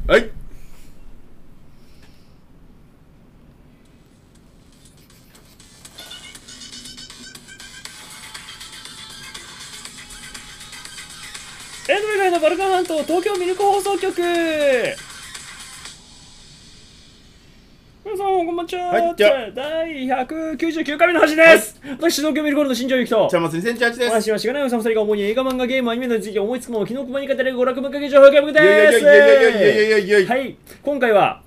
はい。 エンドメガイのバルカン半島東京ミルク放送局。皆さんこんばんちは。 はい、じゃあ第199回目の配信です。私東京ミルクホールの新庄ゆきと茶松2008です。 私はしがないおさん2人が主に映画、漫画、ゲーム、アニメなどについて思いつくもの、昨日こまに語れる娯楽文化芸情報会です。はい、今回は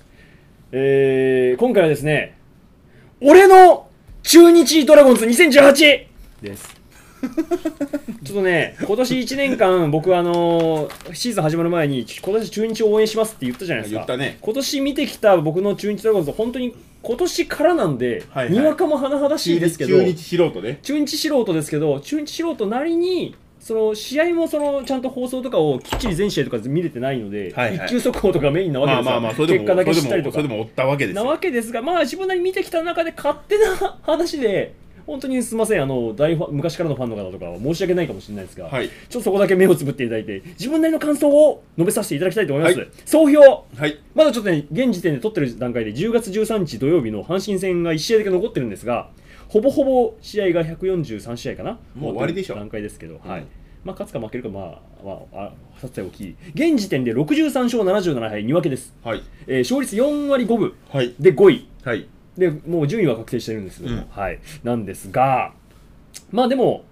ですね、俺の中日ドラゴンズ2018です。ちょっとね、今年1年間僕シーズン始まる前に今年中日を応援しますって言ったじゃないですか。 言ったね。 今年見てきた僕の中日ドラゴンズ、本当に今年からなんで、はいはい、にわかも甚だしいですけど、 中日素人ね。 中日素人ですけど、中日素人なりにその試合もちゃんと放送とかをきっちり全試合とか見れてないので、はいはい、一球速報とかメインなわけですよ。結果だけ知ったりとかそれでも追ったわけですよ。 なわけですが、まあ自分なりに見てきた中で勝手な話で、本当にすみません、昔からのファンの方とかは申し訳ないかもしれないですが、はい、ちょっとそこだけ目をつぶっていただいて、自分なりの感想を述べさせていただきたいと思います。はい、総評、はい、まだちょっとね、現時点で撮ってる段階で10月13日土曜日の阪神戦が1試合だけ残ってるんですが、ほぼほぼ試合が143試合かな、 もう終わりでしょ。 段階ですけど、はい、まあ、勝つか負けるか、さておき、現時点で63勝77敗2分けです。はい、勝率4割5分で5位。はい、でもう順位は確定してるんですけども、はい、なんですが、まあでも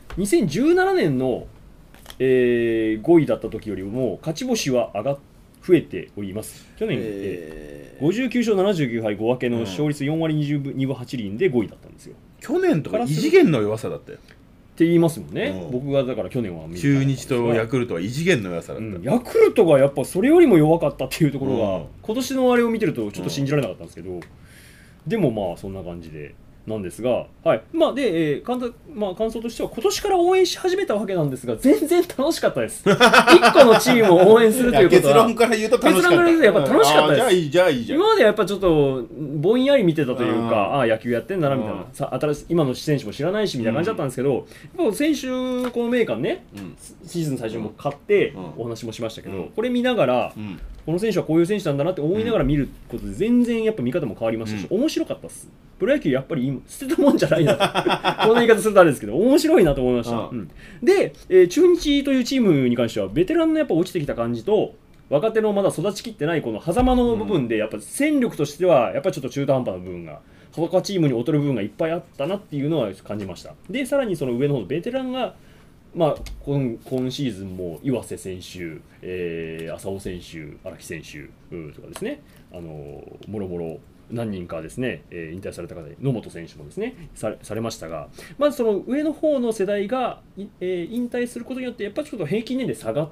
2017年の、5位だった時よりも勝ち星は増えております。去年、59勝79敗5分けの勝率4割22分8厘で5位だったんですよ。 去年とか異次元の弱さだったよって言いますもんね。僕がだから去年は中日とヤクルトは異次元の弱さだった、 ヤクルトがやっぱそれよりも弱かったっていうところが、今年のあれを見てるとちょっと信じられなかったんですけど、でもまあそんな感じでなんですが、はい、まあで、感想としては今年から応援し始めたわけなんですが、全然楽しかったです。一個のチームを応援するということは結論から言うと楽しかった。結論から言うとやっぱ楽しかったです。 じゃあいいじゃん。 今まではやっぱちょっとぼんやり見てたというか、野球やってんだなみたいな、今の選手も知らないしみたいな感じだったんですけど、先週このメーカーね、シーズン最初も買ってお話もしましたけど、これ見ながら、この選手はこういう選手なんだなって思いながら見ることで全然やっぱ見方も変わりましたし、面白かったです。プロ野球やっぱり捨てたもんじゃないなとこんな言い方するとあれですけど、面白いなと思いました。で、中日というチームに関してはベテランのやっぱ落ちてきた感じと若手のまだ育ちきってないこの狭間の部分で、やっぱ戦力としてはやっぱりちょっと中途半端な部分が、他チームに劣る部分がいっぱいあったなっていうのは感じました。でさらにその上の方のベテランが今シーズンも岩瀬選手、浅尾選手、荒木選手とかですね、もろもろ何人かですね、引退された方で野本選手もですね されましたが、まずその上の方の世代が、引退することによってやっぱりちょっと平均年齢下がって、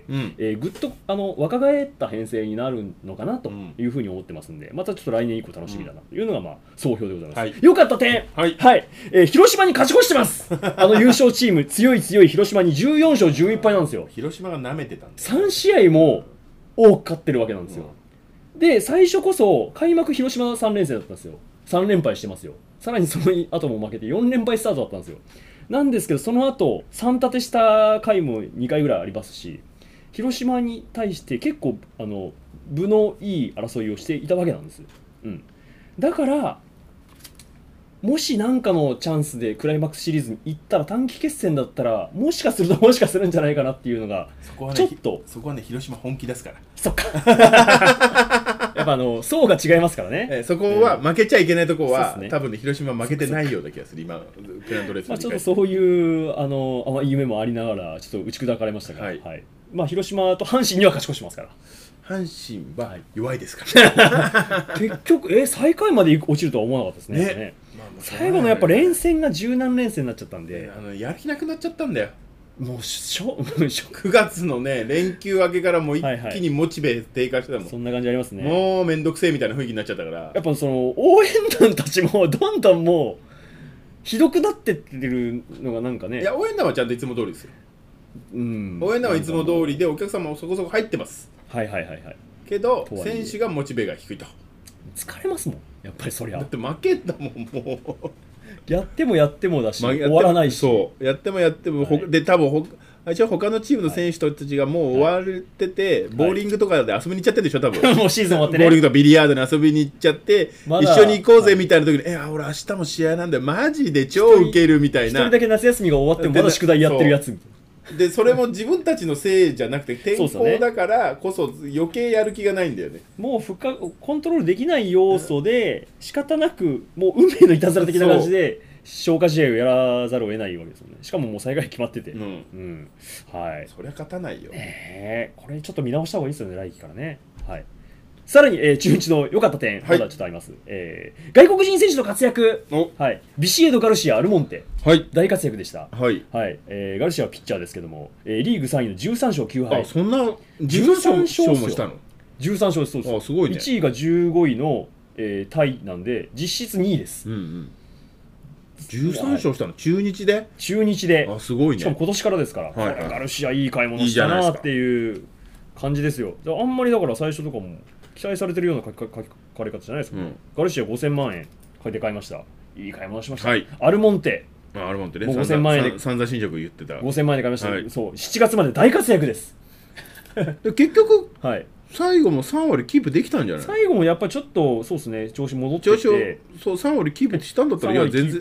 ぐっと若返った編成になるのかなというふうに思ってますんで、またちょっと来年以降楽しみだなというのが総評でございます。はい、良かった点、はいはい、広島に勝ち越してます。優勝チーム強い広島に14勝11敗なんですよ。 広島が舐めてたんです。 3試合も多く勝ってるわけなんですよ。で最初こそ開幕広島3連戦だったんですよ。3連敗してますよ。さらにその後も負けて4連敗スタートだったんですよ。なんですけどその後3立てした回も2回ぐらいありますし、広島に対して結構分のいい争いをしていたわけなんです。だからもし何かのチャンスでクライマックスシリーズに行ったら、短期決戦だったらもしかするんじゃないかなっていうのが、ちょっとそこはね広島本気ですから。 そっかやっぱ層が違いますからね、 そこは負けちゃいけないところは、多分ね広島負けてないような気がする。今ペナントレースちょっとそういう甘い夢もありながらちょっと打ち砕かれましたが、はいはい、広島と阪神には勝ち越してますから。 阪神は弱いですから、 ね、結局最下位まで落ちるとは思わなかったですね。最後のやっぱ連戦が十何連戦になっちゃったんで、 やる気なくなっちゃったんだよ。 もう 9月のね連休明けからもう一気にモチベ低下してたもん。 そんな感じありますね。 もうめんどくせえみたいな雰囲気になっちゃったから、 やっぱその応援団たちもどんどんもうひどくなってってるのがなんかね。 いや応援団はちゃんといつも通りですよ。応援団はいつも通りでお客様もそこそこ入ってます。 はいけど選手がモチベが低いと疲れますもんやっぱり。そりゃだって負けたもん。もうやってもだし終わらないし、 そうやっても、はい、で多分一応他のチームの選手たちがもう終わってて、ボーリングとかで遊びに行っちゃってるでしょ多分もうシーズン終わってね。 ボーリングとかビリヤードに遊びに行っちゃって、 まだ一緒に行こうぜみたいな時に、俺明日も試合なんだよマジで超ウケるみたいな。 一人だけ夏休みが終わってもまだ宿題やってるやつみたいな。 でそれも自分たちのせいじゃなくて天候だからこそ余計やる気がないんだよね。 もうコントロールできない要素で仕方なくもう運命のいたずら的な感じで消化試合をやらざるを得ないわけですよね。しかももう最下位決まってて、はい、 そりゃ勝たないよ、 これちょっと見直した方がいいですよね来季からね。はい。さらに、中日の良かった点、まだちょっとあります。外国人選手の活躍、はい、ビシエド・ガルシア、アルモンテ、 はい、 大活躍でした。 はいはい。ガルシアはピッチャーですけども、リーグ3位の13勝9敗。 そんな13勝もしたの ？13勝です。そうです。 すごいね。 1位が15位の、タイなんで、実質2位です。 13勝したの中日で？ 中日で。 すごいね。 しかも今年からですから、ガルシアいい買い物したなっていう感じですよ。あんまりだから最初とかも期待されてるような書かれ方じゃないですけど、ガルシア5000万円で買いました。いい買い物しました。アルモンテね、 5000万円で散々新宿言ってた 5000万円で買いました。そう7月まで大活躍です。 で結局、最後も3割キープできたんじゃない？ 最後もやっぱりちょっとそうですね調子戻ってきて、 そう3割キープしたんだったらいや全然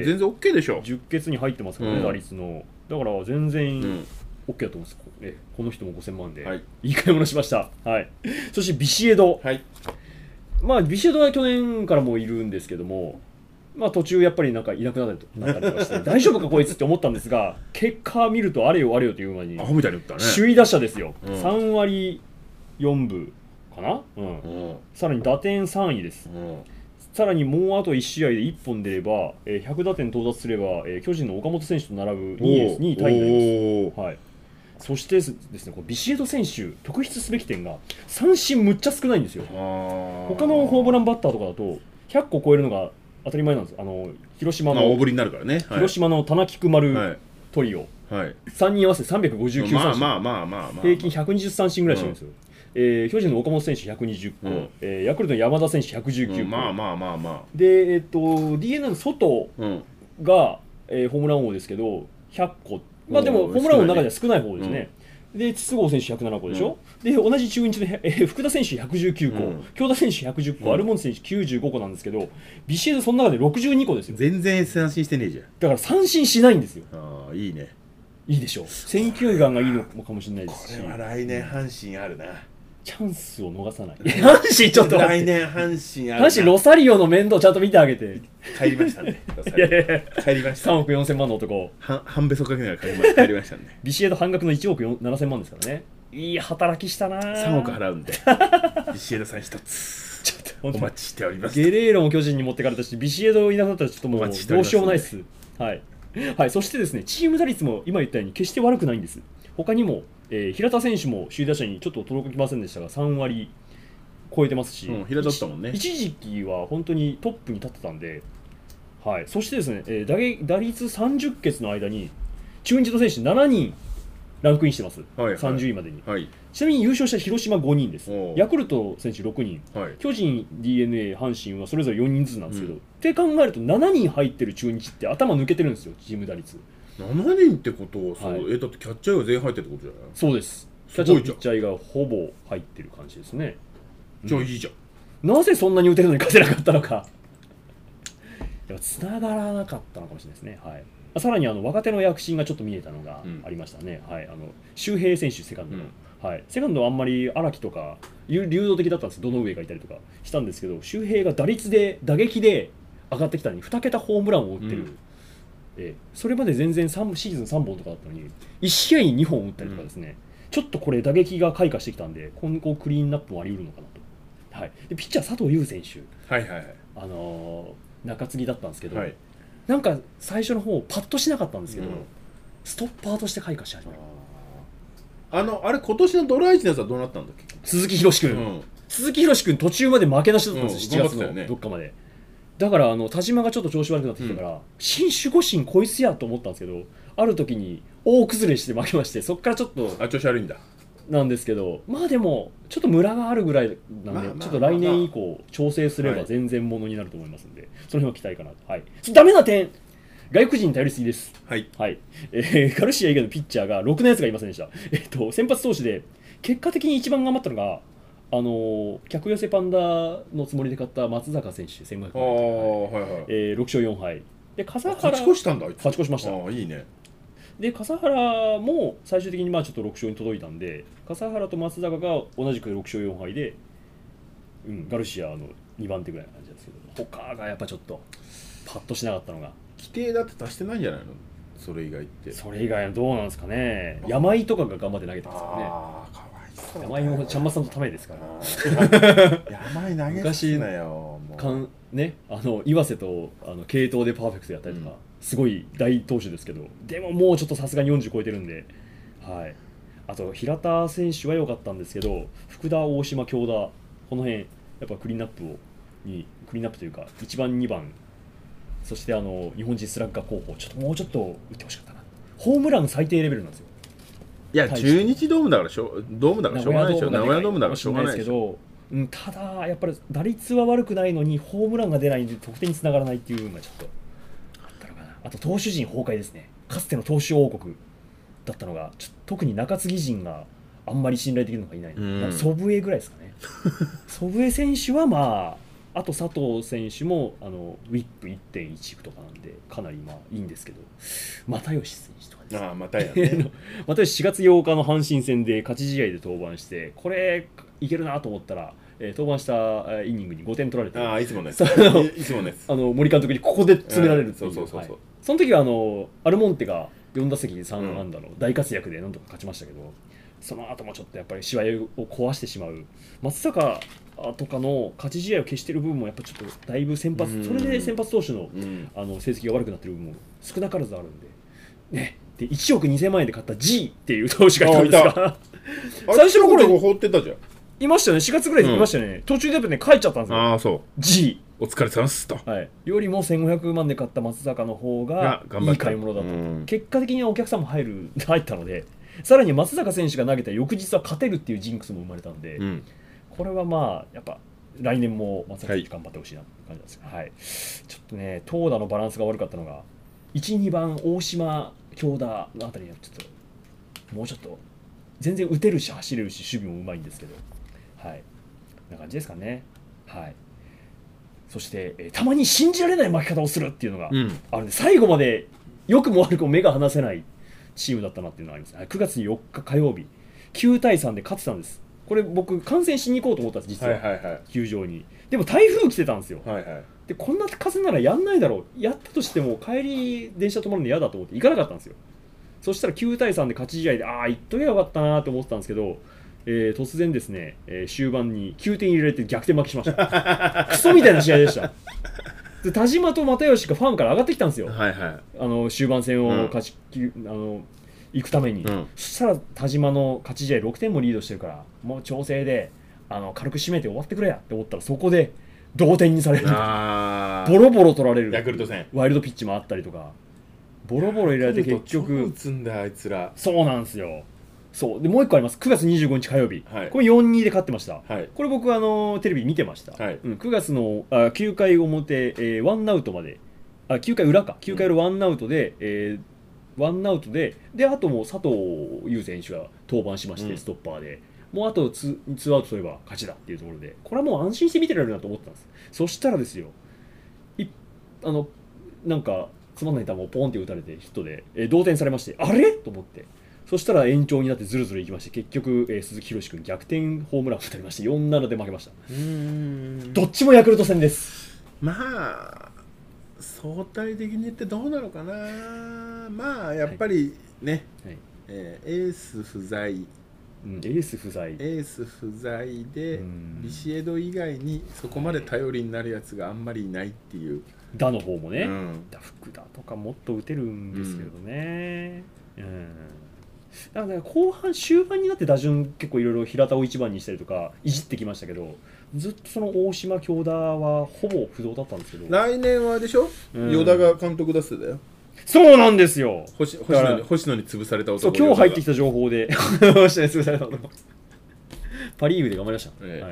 OK でしょ。 10決に入ってますからね、打率の。だから全然、OK だと思うんです。この人も5000万で、いい買い物しました。はい。そしてビシエド、まあビシエドは去年からもいるんですけども、まあ途中やっぱりなんかいなくなったりとかして大丈夫かこいつって思ったんですが、結果見るとあれよあれよという間に首位打者ですよ。3割4分かな、さらに打点3位です。さらにもうあと1試合で1本出れば、100打点到達すれば、巨人の岡本選手と並ぶ2位タイになります。はい。そしてですね、このビシエド選手特筆すべき点が三振むっちゃ少ないんですよ。他のホームランバッターとかだと100個超えるのが当たり前なんです。広島の大振りになるからね。 広島の田中丸トリオ、3人合わせて359三振、平均120三振ぐらいしてるんですよ。巨人の岡本選手120個、ヤクルトの山田選手119個、で、DNA の外が、ホームラン王ですけど100個、まあでもホームラン王の中では少ない方ですね。で筒香選手107個でしょ、で同じ中日の、福田選手119個、京田選手110個、アルモンテ選手95個なんですけど、ビシエドその中で62個ですよ。 全然三振してねえじゃん。 だから三振しないんですよ。 いいね。 いいでしょう。選球眼がいいのかもしれないですし、 これは来年阪神あるな。 チャンスを逃さない。阪神ちょっと来年阪神あるな。 阪神ロサリオの面倒ちゃんと見てあげて。 帰りましたね。帰りました。 3億4000万の男。 半べそかけながら帰りましたね。 ビシエド半額の1億7000万ですからね。いい働きしたな。 3億払うんで。ビシエドさん一つ。ちょっとお待ちしております。 ゲレーロも巨人に持ってかれたし、ビシエドいなくなったらちょっともうどうしようもないです。はい。はい。そしてですね、チーム打率も今言ったように決して悪くないんです。他にも平田選手も首位打者にちょっと届きませんでしたが3割超えてますし、 平田だったもんね。 一時期は本当にトップに立ってたんで、はい、そしてですね、打率30決の間に中日の選手7人ランクインしてます、30位までに、ちなみに優勝した広島5人です。ヤクルト選手6人、巨人、DNA、阪神はそれぞれ4人ずつなんですけど、って考えると7人入ってる中日って頭抜けてるんですよ、チーム打率。 7人ってことはだってキャッチャーが全員入ってるってことじゃない？ そうです。キャッチャーとピッチャーがほぼ入ってる感じですね。 じゃあいいじゃん。 なぜそんなに打てるのに勝てなかったのか。やっぱ繋がらなかったのかもしれないですね。はい。さらに若手の躍進がちょっと見えたのがありましたね。はい。周平選手セカンドの、はい。セカンドはあんまり荒木とか流動的だったんです。どの上がいたりとかしたんですけど、周平が打撃で上がってきたのに2桁ホームランを打ってる。それまで全然シーズン3本とかだったのに1試合に2本打ったりとかですね、ちょっとこれ打撃が開花してきたんで今後クリーンナップもあり得るのかなと、はい、でピッチャー佐藤優選手、中継ぎだったんですけど、なんか最初の方パッとしなかったんですけど、ストッパーとして開花し始める。 あれ今年のドラ1のやつはどうなったんだっけ？ 鈴木宏君、鈴木宏君途中まで負けなしだったんですよ、7月のどっかまで。だから田島がちょっと調子悪くなってきたから、新守護神こいつやと思ったんですけど、ある時に大崩れして負けまして、そこからちょっと調子悪いんだなんですけど、まあでもちょっとムラがあるぐらいなんで、ちょっと来年以降調整すれば全然ものになると思いますんで、その辺は期待かなと。はい、ダメな点、 外国人に頼りすぎです。 はい。 はい。ガルシア以外のピッチャーがろくなやつがいませんでした。先発投手で、結果的に一番頑張ったのが、客寄せパンダのつもりで買った松坂選手、1500 ああ、はいはい。 6勝4敗。で、笠原。 勝ち越したんだ、あいつ。 勝ち越しました。 ああ、いいね。 で、笠原も最終的にまあちょっと6勝に届いたんで、笠原と松坂が同じく6勝4敗で、ガルシアの2番手ぐらいな感じですけど、他がやっぱちょっとパッとしなかったのが。 規定だって足してないんじゃないの、それ以外って。 それ以外はどうなんですかね。山井とかが頑張って投げてますからね。 ああ、かわいそう。 山井もちゃんまさんとためですから。 山井投げすなよ。 ね、岩瀬と継投でパーフェクトやったりとか、すごい大投手ですけど、でももうちょっとさすがに40超えてるんで、はい。あと平田選手は良かったんですけど、福田、大島、京田、この辺やっぱクリーンアップというか1番2番、そして日本人スラッガー候補、もうちょっと打ってほしかったな。ホームラン最低レベルなんですよ。 いや、中日ドームだからしょうがないでしょ。名古屋ドームだからしょうがないですけど、ただやっぱり打率は悪くないのにホームランが出ないんで得点につながらないっていうのがちょっとあったのかな。あと投手陣崩壊ですね。かつての投手王国だったのが特に中継ぎ陣があんまり信頼できるのがいない、祖父江ぐらいですかね。祖父江選手はまあ、あと佐藤選手もウィップ 1.1 とかなんでかなりまあいいんですけど、又吉選手とかです、 ああ、またやね。 又吉4月8日の阪神戦で勝ち試合で登板して、これいけるなと思ったら、登板したイニングに5点取られて、 ああ、いつもね。いつもね。 森監督にここで詰められるっていう。 そう。 その時はアルモンテが4打席3安打の大活躍でなんとか勝ちましたけど、その後もちょっとやっぱり試合を壊してしまう松坂とかの勝ち試合を消している部分もやっぱちょっとだいぶそれで先発投手の成績が悪くなっている部分も少なからずあるんでね。で1億2000万円で買った G っていう投手がいたんですが、最初の頃放ってたじゃん。 いましたね。4月ぐらいにいましたね。途中でやっぱね帰っちゃったんですよ。 ああ、そう。 G お疲れ様ですと。 はい。よりも1500万で買った松坂の方がいい買い物だったと。結果的にはお客さんも入ったので、さらに松坂選手が投げた翌日は勝てるっていうジンクスも生まれたんで、これはまあやっぱ来年も松坂選手頑張ってほしいなって感じなんですよ。はい。ちょっとね投打のバランスが悪かったのが1、2番大島、京田のあたりにはちょっともうちょっと全然打てるし走れるし守備もうまいんですけど、はい。こんな感じですかね。はい。そして、たまに信じられない負け方をするっていうのがあるんで、最後まで良くも悪くも目が離せないチームだったなっていうのがあります。9月4日火曜日9対3で勝ってたんです。これ僕観戦しに行こうと思ったんです実は、球場に。でも台風来てたんですよ、でこんな風ならやんないだろう、やったとしても帰り電車止まるの嫌だと思って行かなかったんですよ。そしたら9対3で勝ち試合で行っとけばよかったなと思ってたんですけど、突然ですね、終盤に9点入れられて逆転負けしましたクソみたいな試合でした。で田島と又吉がファンから上がってきたんですよ、終盤戦を勝ち行くために、そしたら田島の勝ち試合6点もリードしてるからもう調整で軽く締めて終わってくれやって思ったら、そこで同点にされる、ボロボロ取られる、 ヤクルト戦ワイルドピッチもあったりとかボロボロ入れられて結局打つんだあいつら。 そうなんですよ。そうでもう一個あります。9月25日火曜日、これ 4-2 で勝ってました、これ僕テレビ見てました、9月の9回表、ワンアウトまで9回裏か9回裏ワンアウトで、ワンアウトであともう佐藤優選手が登板しまして、ストッパーでもうあと 2アウト取れば勝ちだっていうところで、これはもう安心して見てられるなと思ってたんです。そしたらですよ、なんかつまんない球をポンって打たれてヒットで、同点されまして、あれと思って、そしたら延長になってずるずるいきまして、結局、鈴木宏君逆転ホームランを打たれまして 4-7 で負けました。どっちもヤクルト戦です。 まあ相対的に言ってどうなのかな。まあやっぱりね、エース不在、エース不在でビシエド以外にそこまで頼りになるやつがあんまりいないっていう。 打の方もね、福田とかもっと打てるんですけどね、だから後半終盤になって打順結構いろいろ平田を1番にしたりとかいじってきましたけど、ずっとその大島京田はほぼ不動だったんですけど、 来年はでしょ、与田が監督出すだよ。 そうなんですよ。 星野に潰された男。 そう今日入ってきた情報で星野に潰された男パ・リーグで頑張りました、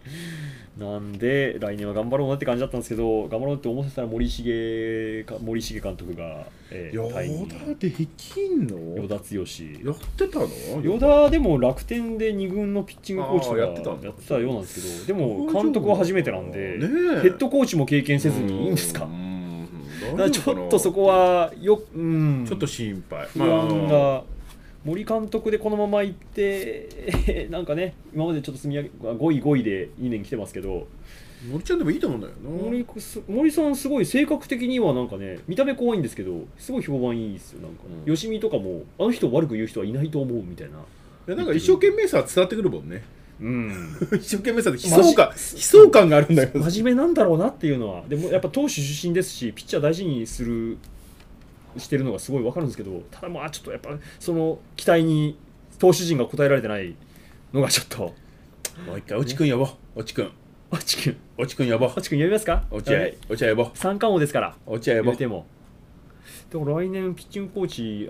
なんで来年は頑張ろうなって感じだったんですけど、頑張ろうって思ってたら森重監督が、退任。 与田できんの？ 与田剛やってたの？ 与田でも楽天で2軍のピッチングコーチとかやってたようなんですけど、でも監督は初めてなんで、ヘッドコーチも経験せずにいいんですか？だからちょっとそこはちょっと心配。 不安が。森監督でこのままいってなんかね、今までちょっと積み上げ5位で2年来てますけど、 森ちゃんでもいいと思うんだよな。 森さんすごい性格的にはなんかね、見た目怖いんですけどすごい評判いいですよ。なんか、吉見とかもあの人を悪く言う人はいないと思うみたいな。 なんか一生懸命さは伝わってくるもんね。一生懸命さで悲壮感があるんだよ。 真面目なんだろうなっていうのは。でもやっぱ投手出身ですし、ピッチャー大事にしてるのがすごい分かるんですけど、ただまあちょっとやっぱその期待に投手陣が応えられてないのがちょっと。 もう一回越智君呼ぼう。越智君呼ぼう。 越智君呼びますか？ 落合呼ぼう。 三冠王ですから。 落合呼ぼう。 でも来年ピッチングコーチ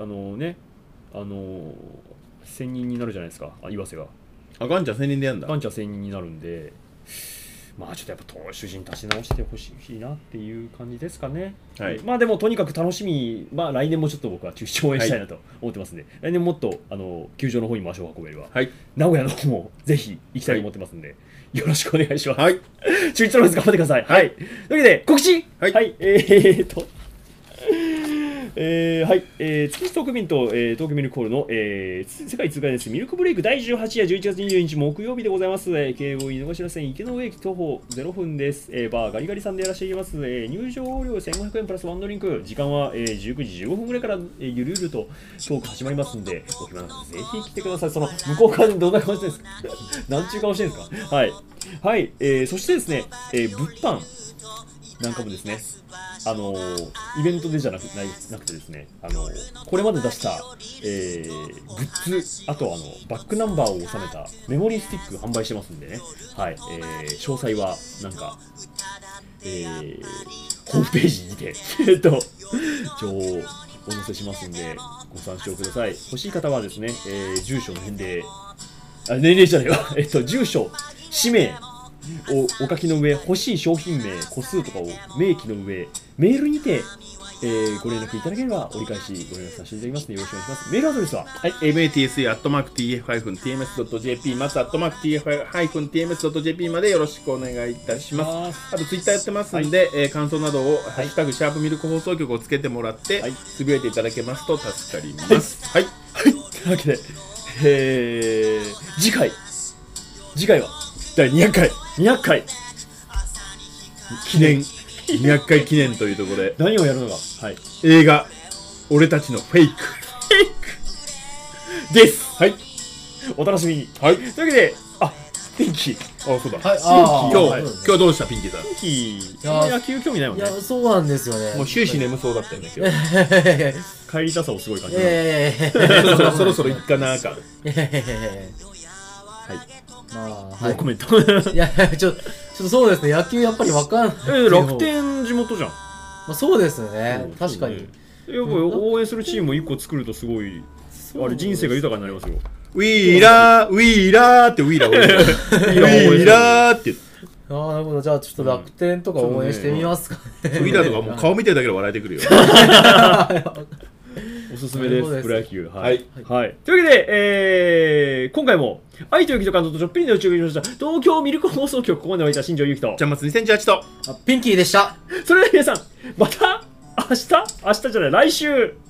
専任になるじゃないですか。岩瀬が。 ガンちゃん専任でやるんだ。 ガンちゃん専任になるんで。まあちょっとやっぱ投手陣立ち直してほしいなっていう感じですかね。はい、まあでもとにかく楽しみ、来年もちょっと僕は中止応援したいなと思ってますんで、来年もっと球場の方にも足を運べれば、名古屋の方もぜひ行きたいと思ってますんで、よろしくお願いします。中日ドラゴンズ頑張ってください。というわけで告知、月日トーク便と、東京ミルクホールの、世界通過ですミルクブレイク第18夜11月24日木曜日でございます。京王井の頭線池上駅徒歩0分です。バーガリガリさんでやらせていただきます。入場料1500円プラスワンドリンク。時間は、19時15分ぐらいから、ゆるゆるとトーク始まりますんで、お暇なのでぜひ来てください。その向こう側にどんな顔してるんですか何ちゅう顔してるんですか。そしてですね、物販なんかもですね、イベントでじゃなくてですね、これまで出した、グッズ、あとバックナンバーを収めたメモリースティック販売してますんでね、詳細はなんか、ホームページにて情報をお載せしますんでご参照ください。欲しい方はですね、住所の年齢じゃないわ住所、氏名をお書きの上、欲しい商品名、個数とかを明記の上、メールにて、ご連絡いただければ折り返しご連絡させていただきますのでよろしくお願いします。メールアドレスは matsa@tf-tms.jp まず @tf-tms.jp までよろしくお願いいたします。あとツイッターやってますんで、感想などをハッシュタグシャープミルク放送局をつけてもらってつぶやいていただけますと助かります。というわけで、次回は第200回記念200回記念というところで何をやるのか、 映画俺たちのフェイクです。お楽しみに。というわけで、ピンキー、 そうだ、今日どうしたピンキーさん。 ピンキー野球興味ないもんね。 いやそうなんですよね。 もう終始眠そうだったよね今日。 帰りたさをすごい感じた。そろそろ行かなあかん。 ノーコメント。 いやちょっとそうですね、野球やっぱり分かんない。 楽天地元じゃん。 そうですね、確かに。 やっぱ応援するチームを1個作るとすごい人生が豊かになりますよ。 ウィーラーってウィーラーって。 なるほど、じゃあちょっと楽天とか応援してみますかね。 ウィーラーとかもう顔見てるだけで笑えてくるよ。 おすすめです、プロ野球。というわけで、今回も愛と雪と感動とちょっぴりの宇宙がいました東京ミルク放送局、ここまでお会いした新庄ゆきとちゃんまつ2018とピンキーでした。 それでは皆さん、また明日じゃない、来週